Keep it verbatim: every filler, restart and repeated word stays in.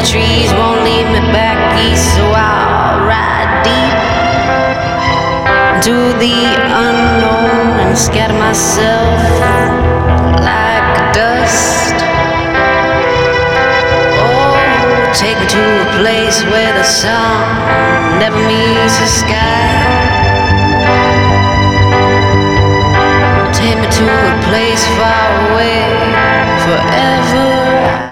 the trees won't lead me back east, so I'll ride deep into the unknown and scatter myself like dust. Oh, take me to a place where the sun never meets the sky. Take me to a place far away forever.